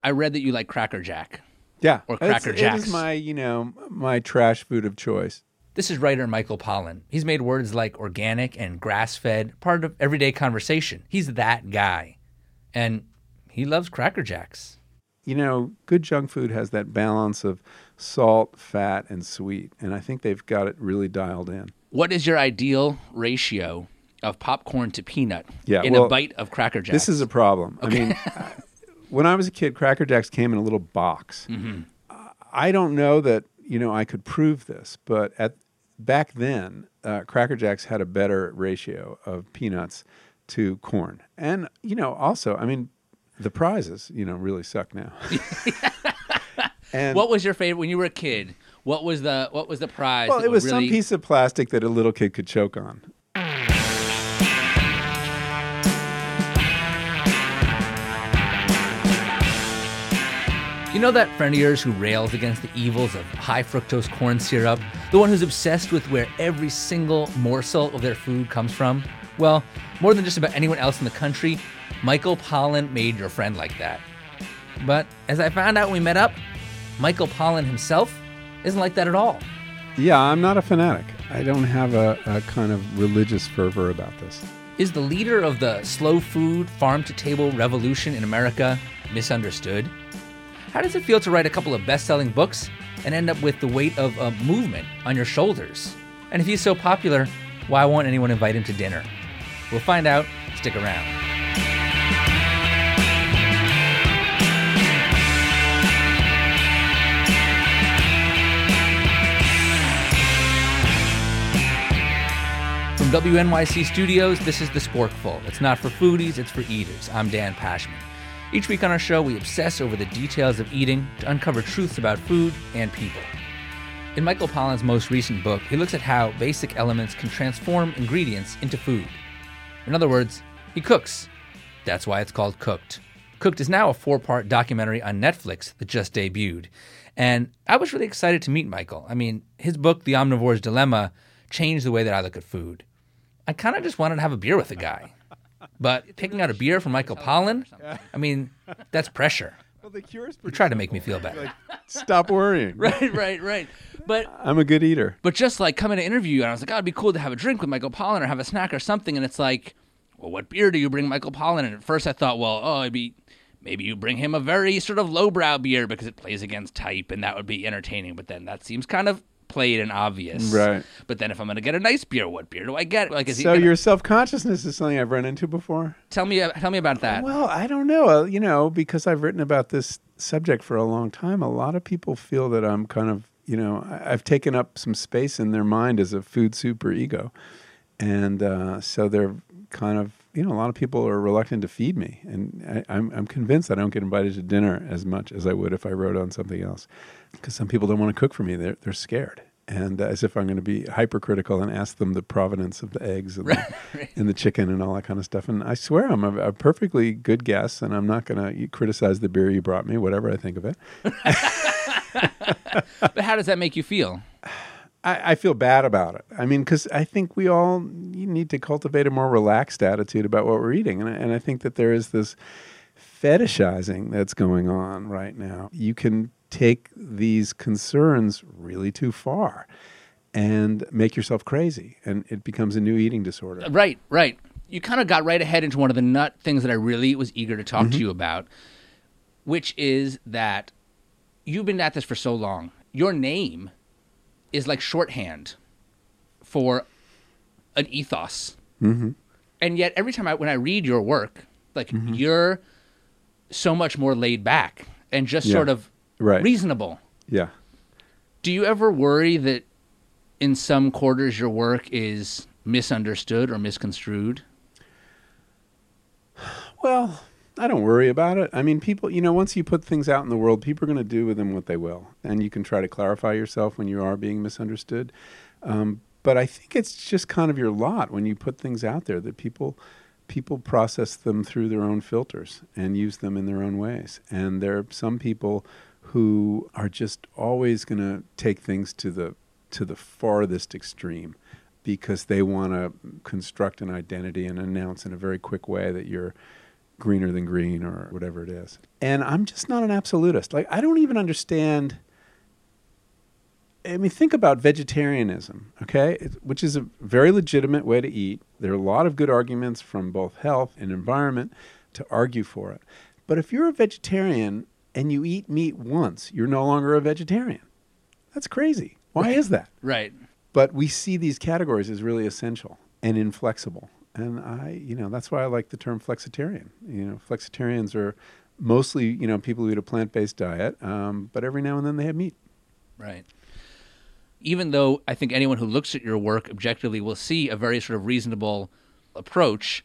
I read that you like Cracker Jack. Yeah. Or Cracker Jacks. It is my, my trash food of choice. This is writer Michael Pollan. He's made words like organic and grass-fed part of everyday conversation. He's that guy. And he loves Cracker Jacks. Good junk food has that balance of salt, fat, and sweet. And I think they've got it really dialed in. What is your ideal ratio of popcorn to peanut in a bite of Cracker Jacks? This is a problem. Okay. I mean, when I was a kid, Cracker Jacks came in a little box. Mm-hmm. I don't know that, I could prove this, but back then, Cracker Jacks had a better ratio of peanuts to corn. And, also, I mean, the prizes, really suck now. And what was your favorite when you were a kid? What was the prize? Well, it was really... some piece of plastic that a little kid could choke on. You know that friend of yours who rails against the evils of high fructose corn syrup? The one who's obsessed with where every single morsel of their food comes from? Well, more than just about anyone else in the country, Michael Pollan made your friend like that. But as I found out when we met up, Michael Pollan himself isn't like that at all. Yeah, I'm not a fanatic. I don't have a kind of religious fervor about this. Is the leader of the slow food, farm-to-table revolution in America misunderstood? How does it feel to write a couple of best-selling books and end up with the weight of a movement on your shoulders? And if he's so popular, why won't anyone invite him to dinner? We'll find out. Stick around. From WNYC Studios, this is The Sporkful. It's not for foodies, it's for eaters. I'm Dan Pashman. Each week on our show, we obsess over the details of eating to uncover truths about food and people. In Michael Pollan's most recent book, he looks at how basic elements can transform ingredients into food. In other words, he cooks. That's why it's called Cooked. Cooked is now a 4-part documentary on Netflix that just debuted. And I was really excited to meet Michael. I mean, his book, The Omnivore's Dilemma, changed the way that I look at food. I kind of just wanted to have a beer with the guy. But picking out a beer from Michael Pollan, I mean, that's pressure. Well, the cure is You try to make me feel better. Like, stop worrying. Right. But I'm a good eater. But just like coming to interview you, and I was like, oh, it'd be cool to have a drink with Michael Pollan or have a snack or something. And it's like, well, what beer do you bring Michael Pollan? And at first I thought, well, maybe you bring him a very sort of lowbrow beer because it plays against type, and that would be entertaining. But then that seems kind of played and obvious. Right. But then if I'm going to get a nice beer, what beer do I get? Like, your self-consciousness is something I've run into before? Tell me about that. Well, I don't know. Because I've written about this subject for a long time, a lot of people feel that I'm kind of, I've taken up some space in their mind as a food super ego. And so they're kind of, a lot of people are reluctant to feed me. And I'm convinced I don't get invited to dinner as much as I would if I wrote on something else. Because some people don't want to cook for me. They're scared. And as if I'm going to be hypercritical and ask them the provenance of the eggs and, and the chicken and all that kind of stuff. And I swear I'm a perfectly good guest, and I'm not going to criticize the beer you brought me, whatever I think of it. But how does that make you feel? I feel bad about it. I mean, because I think you need to cultivate a more relaxed attitude about what we're eating. And I think that there is this fetishizing that's going on right now. You can take these concerns really too far and make yourself crazy, and it becomes a new eating disorder. Right. You kind of got right ahead into one of the nut things that I really was eager to talk to you about, which is that you've been at this for so long. Your name is like shorthand for an ethos. Mm-hmm. And yet every time when I read your work, like you're so much more laid back and just sort of reasonable. Yeah. Do you ever worry that in some quarters your work is misunderstood or misconstrued? Well, I don't worry about it. I mean, people, once you put things out in the world, people are going to do with them what they will. And you can try to clarify yourself when you are being misunderstood. But I think it's just kind of your lot when you put things out there that people process them through their own filters and use them in their own ways. And there are some people who are just always going to take things to the farthest extreme because they want to construct an identity and announce in a very quick way that you're greener than green or whatever it is. And I'm just not an absolutist. Like, I don't even understand. I mean, think about vegetarianism, okay, which is a very legitimate way to eat. There are a lot of good arguments from both health and environment to argue for it. But if you're a vegetarian and you eat meat once, you're no longer a vegetarian. That's crazy. Why is that? Right. But we see these categories as really essential and inflexible. And that's why I like the term flexitarian. Flexitarians are mostly, people who eat a plant-based diet, but every now and then they have meat. Right. Even though I think anyone who looks at your work objectively will see a very sort of reasonable approach,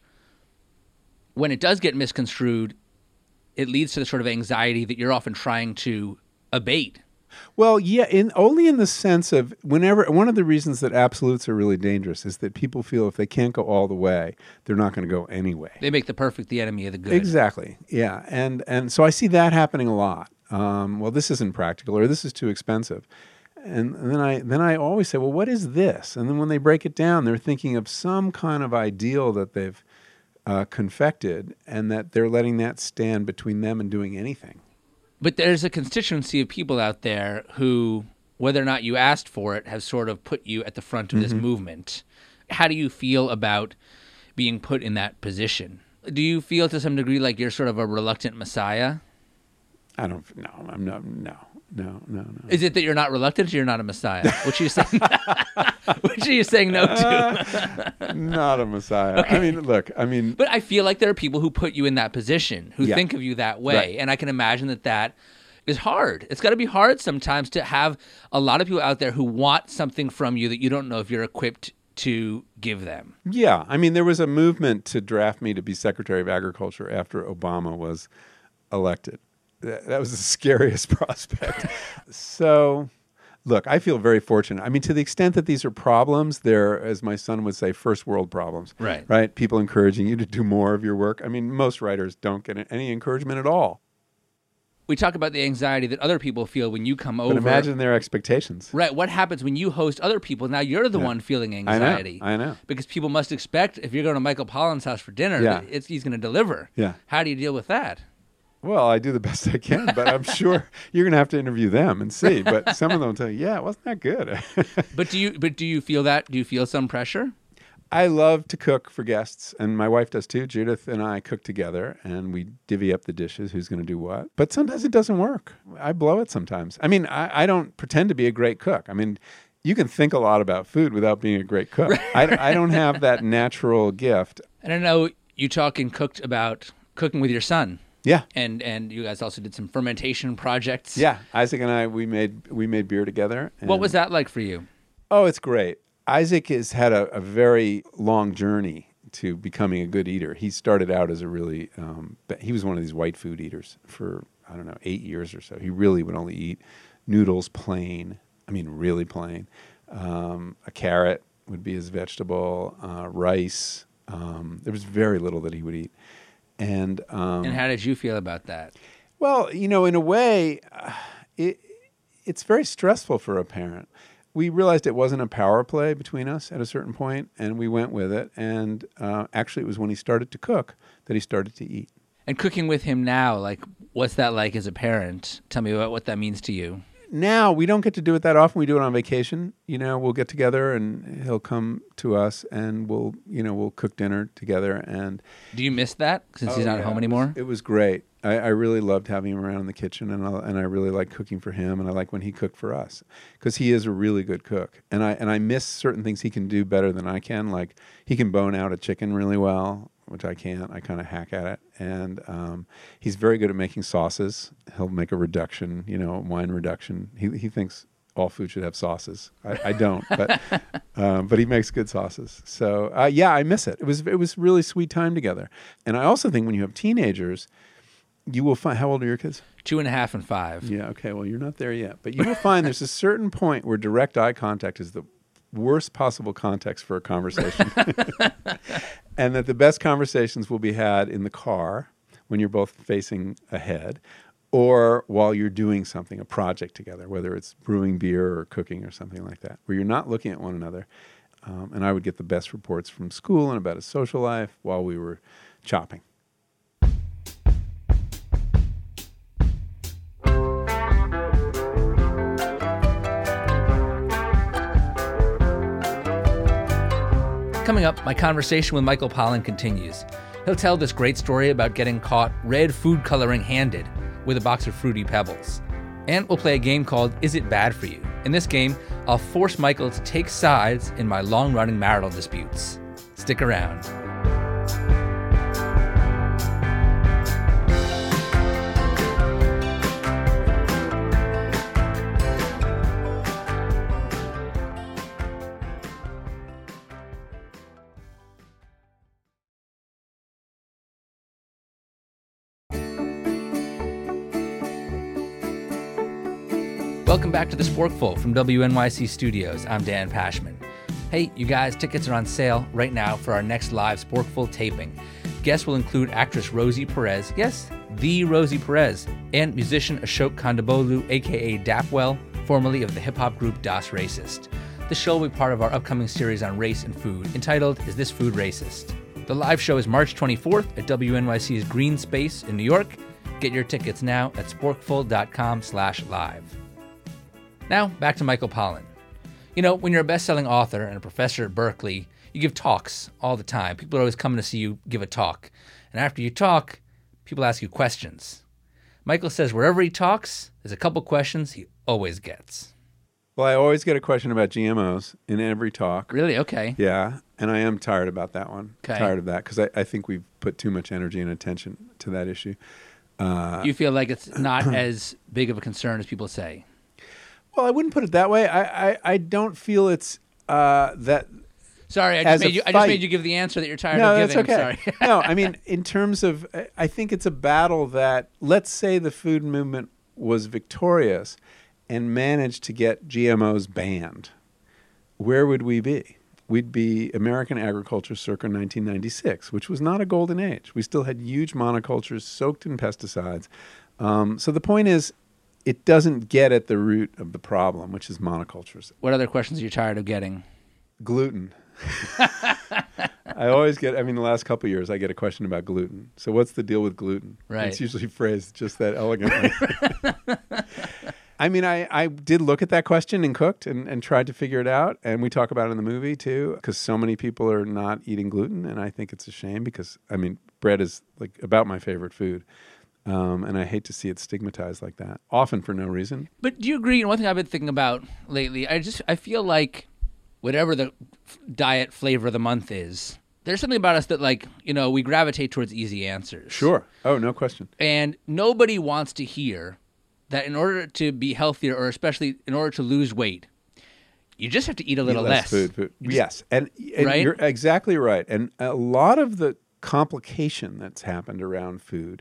when it does get misconstrued, it leads to the sort of anxiety that you're often trying to abate. Well, yeah, only in the sense of one of the reasons that absolutes are really dangerous is that people feel if they can't go all the way, they're not going to go anyway. They make the perfect the enemy of the good. Exactly, yeah. And so I see that happening a lot. Well, this isn't practical, or this is too expensive. And then I always say, well, what is this? And then when they break it down, they're thinking of some kind of ideal that they've confected, and that they're letting that stand between them and doing anything. But there's a constituency of people out there who, whether or not you asked for it, have sort of put you at the front of this movement. How do you feel about being put in that position? Do you feel to some degree like you're sort of a reluctant messiah? I don't. No, I'm not. No. Is it that you're not reluctant, or you're not a messiah? Which are you saying? Which are you saying no to? Not a messiah. Okay. I mean, look. But I feel like there are people who put you in that position, who think of you that way, right. And I can imagine that is hard. It's got to be hard sometimes to have a lot of people out there who want something from you that you don't know if you're equipped to give them. Yeah, I mean, there was a movement to draft me to be Secretary of Agriculture after Obama was elected. That was the scariest prospect. So, look, I feel very fortunate. I mean, to the extent that these are problems, they're, as my son would say, first world problems. Right? People encouraging you to do more of your work. I mean, most writers don't get any encouragement at all. We talk about the anxiety that other people feel when you come over. But imagine their expectations. Right. What happens when you host other people? Now you're the one feeling anxiety. I know. Because people must expect, if you're going to Michael Pollan's house for dinner, that he's going to deliver. Yeah. How do you deal with that? Well, I do the best I can, but I'm sure you're going to have to interview them and see. But some of them will tell you, yeah, it wasn't that good. But do you feel that? Do you feel some pressure? I love to cook for guests, and my wife does too. Judith and I cook together, and we divvy up the dishes, who's going to do what. But sometimes it doesn't work. I blow it sometimes. I mean, I don't pretend to be a great cook. I mean, you can think a lot about food without being a great cook. I don't have that natural gift. And I know you talk and cooked about cooking with your son. Yeah. And you guys also did some fermentation projects. Yeah. Isaac and I, we made beer together. What was that like for you? Oh, it's great. Isaac has had a very long journey to becoming a good eater. He started out as a really, he was one of these white food eaters for, 8 years or so. He really would only eat noodles plain. I mean, really plain. A carrot would be his vegetable, rice. There was very little that he would eat. And how did you feel about that? Well, in a way, it's very stressful for a parent. We realized it wasn't a power play between us at a certain point, and we went with it. And actually, it was when he started to cook that he started to eat. And cooking with him now, like, what's that like as a parent? Tell me what that means to you. Now, we don't get to do it that often. We do it on vacation. We'll get together and he'll come to us and we'll cook dinner together. And do you miss that since he's not home anymore? It was great. I really loved having him around in the kitchen, and I really like cooking for him, and I like when he cooked for us because he is a really good cook. And I miss certain things he can do better than I can. Like he can bone out a chicken really well, which I can't. I kind of hack at it. And he's very good at making sauces. He'll make a reduction, wine reduction. He thinks all food should have sauces. I don't, but he makes good sauces. So I miss it. It was really sweet time together. And I also think when you have teenagers, you will find, how old are your kids? 2.5 and 5. Yeah, okay, well, you're not there yet. But you will find there's a certain point where direct eye contact is the worst possible context for a conversation. And that the best conversations will be had in the car when you're both facing ahead or while you're doing something, a project together, whether it's brewing beer or cooking or something like that, where you're not looking at one another. And I would get the best reports from school and about his social life while we were chopping. Coming up, my conversation with Michael Pollan continues. He'll tell this great story about getting caught red food coloring handed with a box of Fruity Pebbles. And we'll play a game called Is It Bad For You? In this game, I'll force Michael to take sides in my long-running marital disputes. Stick around. Welcome back to The Sporkful from WNYC Studios. I'm Dan Pashman. Hey, you guys, tickets are on sale right now for our next live Sporkful taping. Guests will include actress Rosie Perez, yes, the Rosie Perez, and musician Ashok Kondabolu, a.k.a. Dapwell, formerly of the hip-hop group Das Racist. The show will be part of our upcoming series on race and food, entitled Is This Food Racist? The live show is March 24th at WNYC's Green Space in New York. Get your tickets now at sporkful.com/live. Now, back to Michael Pollan. You know, when you're a best-selling author and a professor at Berkeley, you give talks all the time. People are always coming to see you give a talk. And after you talk, people ask you questions. Michael says wherever he talks, there's a couple questions he always gets. Well, I always get a question about GMOs in every talk. Really? Okay. Yeah, and I am tired about that one. Okay. Tired of that because I think we've put too much energy and attention to that issue. You feel like it's not as big of a concern as people say? Well, I wouldn't put it that way. I don't feel it's that. Sorry, I just made you give the answer that you're tired of giving. No, that's okay. Sorry. No, I mean, in terms of, I think it's a battle that, let's say the food movement was victorious and managed to get GMOs banned. Where would we be? We'd be American agriculture circa 1996, which was not a golden age. We still had huge monocultures soaked in pesticides. So the point is, it doesn't get at the root of the problem, which is monocultures. What other questions are you tired of getting? Gluten. I always get, the last couple of years, I get a question about gluten. So what's the deal with gluten? Right. It's usually phrased just that elegantly. I did look at that question and cooked and tried to figure it out. And we talk about it in the movie, too, because so many people are not eating gluten. And I think it's a shame because, bread is like about my favorite food. And I hate to see it stigmatized like that, often for no reason. But do you agree? And one thing I've been thinking about lately, I feel like whatever the diet flavor of the month is, there's something about us that, we gravitate towards easy answers. Sure. Oh, no question. And nobody wants to hear that in order to be healthier, or especially in order to lose weight, you just have to eat a little less. Food. Yes. And right? You're exactly right. And a lot of the complication that's happened around food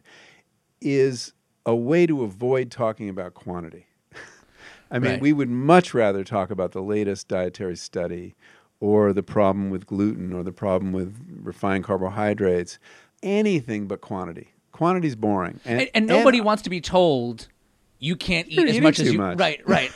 is a way to avoid talking about quantity. Right. We would much rather talk about the latest dietary study or the problem with gluten or the problem with refined carbohydrates, anything but quantity. Quantity's boring. And nobody wants to be told you can't eat as much as you... Much. Right.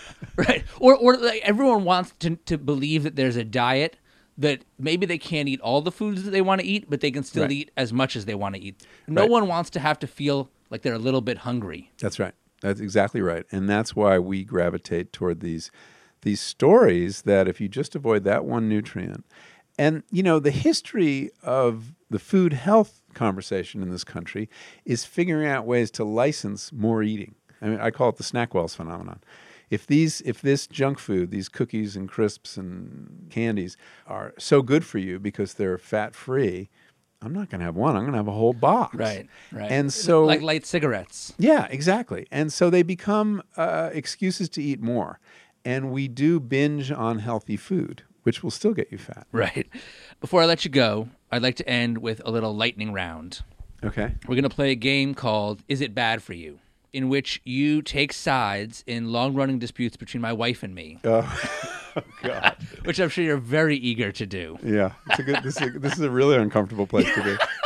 Or everyone wants to believe that there's a diet that maybe they can't eat all the foods that they want to eat, but they can still eat as much as they want to eat. No one wants to have to feel like they're a little bit hungry. That's right. That's exactly right. And that's why we gravitate toward these stories that if you just avoid that one nutrient. And, the history of the food health conversation in this country is figuring out ways to license more eating. I call it the Snackwells phenomenon. If this junk food, these cookies and crisps and candies are so good for you because they're fat-free, I'm not going to have one. I'm going to have a whole box. Right. And so, like light cigarettes. Yeah, exactly. And so they become excuses to eat more. And we do binge on healthy food, which will still get you fat. Right. Before I let you go, I'd like to end with a little lightning round. Okay. We're going to play a game called Is It Bad For You? In which you take sides in long-running disputes between my wife and me. Oh, God. Which I'm sure you're very eager to do. Yeah. This is a really uncomfortable place to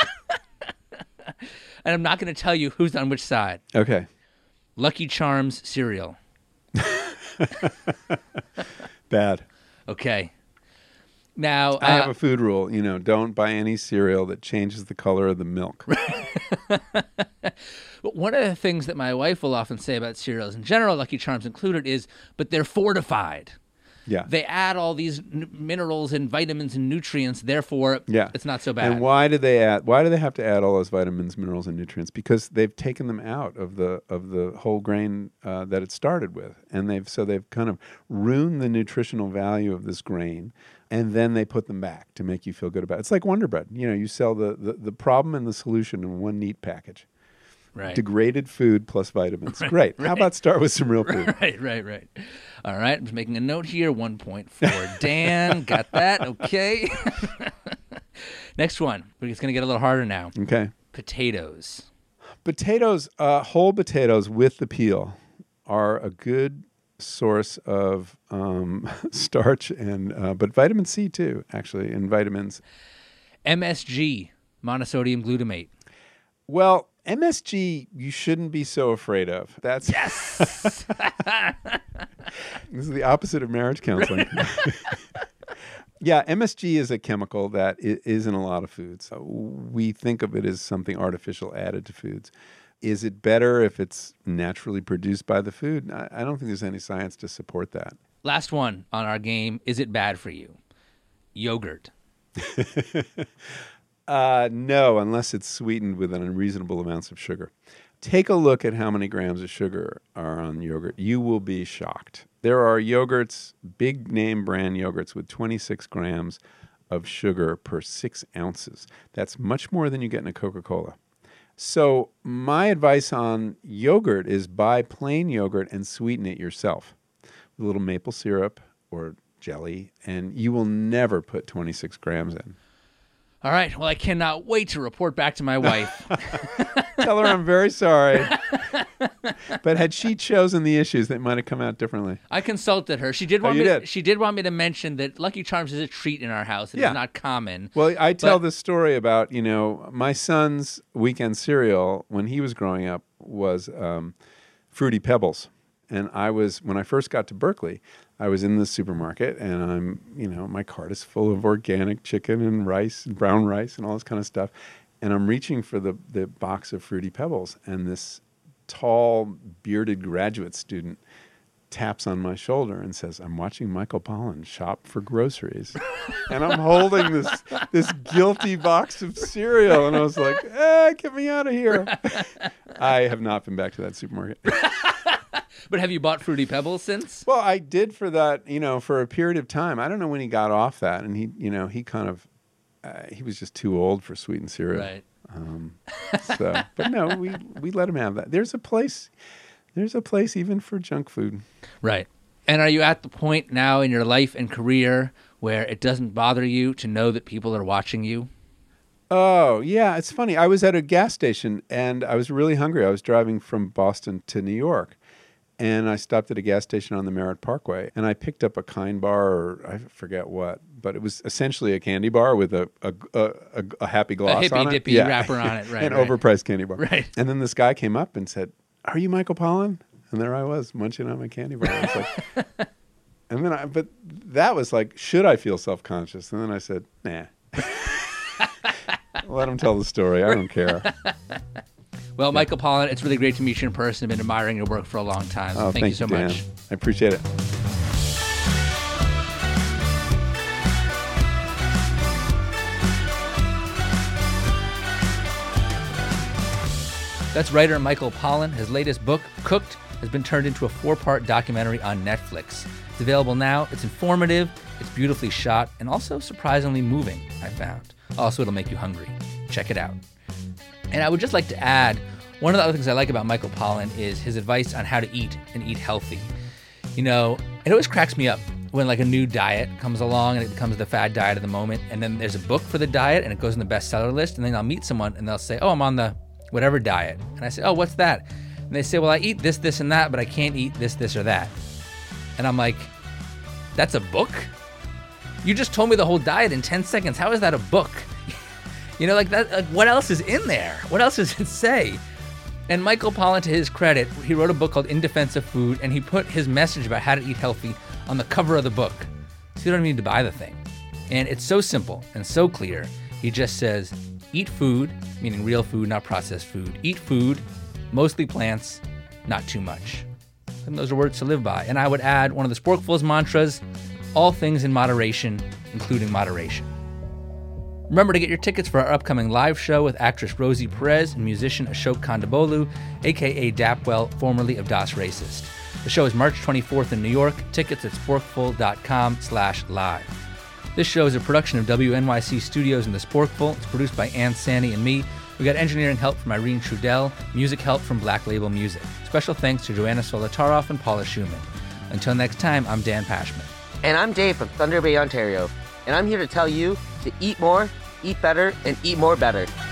be. And I'm not going to tell you who's on which side. Okay. Lucky Charms cereal. Bad. Okay. Now, I have a food rule, don't buy any cereal that changes the color of the milk. But one of the things that my wife will often say about cereals in general, Lucky Charms included, is, but they're fortified. Yeah. they add all these minerals and vitamins and nutrients. Therefore, it's not so bad. And why do they have to add all those vitamins, minerals, and nutrients? Because they've taken them out of the whole grain that it started with, and they've kind of ruined the nutritional value of this grain, and then they put them back to make you feel good about it. It's like Wonder Bread. You sell the problem and the solution in one neat package. Right. Degraded food plus vitamins. Right, Great. right. How about start with some real food? Right. All right. I'm just making a note here. 1 point for Dan. Got that. Okay. Next one. It's going to get a little harder now. Okay. Potatoes. Potatoes, whole potatoes with the peel are a good source of starch and but vitamin C too, actually, and vitamins. MSG, monosodium glutamate. Well, MSG, you shouldn't be so afraid of. That's Yes. This is the opposite of marriage counseling. Yeah, MSG is a chemical that is in a lot of foods. We think of it as something artificial added to foods. Is it better if it's naturally produced by the food? I don't think there's any science to support that. Last one on our game. Is it bad for you? Yogurt. No, unless it's sweetened with unreasonable amounts of sugar. Take a look at how many grams of sugar are on yogurt. You will be shocked. There are yogurts, big name brand yogurts with 26 grams of sugar per 6 ounces. That's much more than you get in a Coca-Cola. So my advice on yogurt is buy plain yogurt and sweeten it yourself with a little maple syrup or jelly, and you will never put 26 grams in. All right. Well, I cannot wait to report back to my wife. Tell her I'm very sorry. But had she chosen the issues, they might have come out differently. I consulted her. She did want She did want me to mention that Lucky Charms is a treat in our house. It is not common. Well, I tell this story about, my son's weekend cereal when he was growing up was Fruity Pebbles. And when I first got to Berkeley, I was in the supermarket and my cart is full of organic chicken and rice and brown rice and all this kind of stuff. And I'm reaching for the box of Fruity Pebbles, and this tall, bearded graduate student taps on my shoulder and says, "I'm watching Michael Pollan shop for groceries." And I'm holding this guilty box of cereal. And I was like, get me out of here. I have not been back to that supermarket. But have you bought Fruity Pebbles since? Well, I did for that, for a period of time. I don't know when he got off that. And he kind of, he was just too old for sweetened cereal. Right. But no, we let him have that. There's a place even for junk food. Right. And are you at the point now in your life and career where it doesn't bother you to know that people are watching you? Oh, yeah. It's funny. I was at a gas station and I was really hungry. I was driving from Boston to New York. And I stopped at a gas station on the Merritt Parkway, and I picked up a Kind bar, or I forget what, but it was essentially a candy bar with a happy gloss on it. A hippy-dippy wrapper on it, right. An overpriced candy bar. Right. And then this guy came up and said, "Are you Michael Pollan?" And there I was, munching on my candy bar. I was like, but that was like, should I feel self-conscious? And then I said, nah. Let him tell the story. I don't care. Well, Michael Pollan, it's really great to meet you in person. I've been admiring your work for a long time. Oh, thank you so Dan. much. I appreciate it. That's writer Michael Pollan. His latest book, Cooked, has been turned into a 4-part documentary on Netflix. It's available now. It's informative, it's beautifully shot, and also surprisingly moving, I found. Also, it'll make you hungry. Check it out. And I would just like to add, one of the other things I like about Michael Pollan is his advice on how to eat and eat healthy. It always cracks me up when like a new diet comes along and it becomes the fad diet of the moment, and then there's a book for the diet and it goes in the bestseller list, and then I'll meet someone and they'll say, "Oh, I'm on the whatever diet." And I say, "Oh, what's that?" And they say, "Well, I eat this, this, and that, but I can't eat this, this, or that." And I'm like, that's a book? You just told me the whole diet in 10 seconds. How is that a book? What else is in there? What else does it say? And Michael Pollan, to his credit, he wrote a book called In Defense of Food, and he put his message about how to eat healthy on the cover of the book. So you don't need to buy the thing. And it's so simple and so clear. He just says, eat food, meaning real food, not processed food. Eat food, mostly plants, not too much. And those are words to live by. And I would add one of the Sporkfuls mantras, All things in moderation, including moderation. Remember to get your tickets for our upcoming live show with actress Rosie Perez and musician Ashok Kandabolu, a.k.a. Dapwell, formerly of Das Racist. The show is March 24th in New York. Tickets at sporkful.com/live. This show is a production of WNYC Studios and The Sporkful. It's produced by Ann Sandy and me. We got engineering help from Irene Trudell, music help from Black Label Music. Special thanks to Joanna Solitaroff and Paula Schumann. Until next time, I'm Dan Pashman. And I'm Dave from Thunder Bay, Ontario. And I'm here to tell you to eat more, eat better, and eat more better.